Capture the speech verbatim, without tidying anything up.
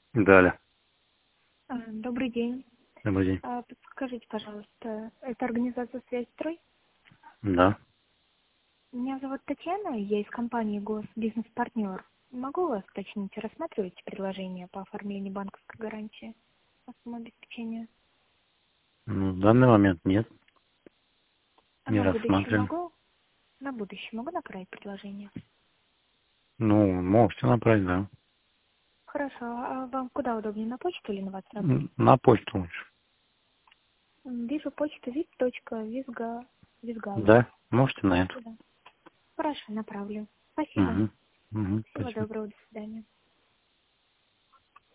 Далее. А, Добрый день. Добрый день. А, Подскажите, пожалуйста, это организация «Связьстрой»? Да. Меня зовут Татьяна, я из компании «Госбизнес-партнер». Могу у вас уточнить, рассматриваете предложение по оформлению банковской гарантии на сумму обеспечения? Ну, в данный момент нет. А Не на будущее рассматриваем. могу? На будущее могу направить предложение? Ну, можете направить, да. Хорошо. А вам куда удобнее, на почту или на WhatsApp? М, На почту лучше. М, Вижу почту вип.визга. Визгала. Да. Можете на это. Да. Хорошо, направлю. Спасибо. Угу. Угу. Всего Спасибо. доброго, до свидания.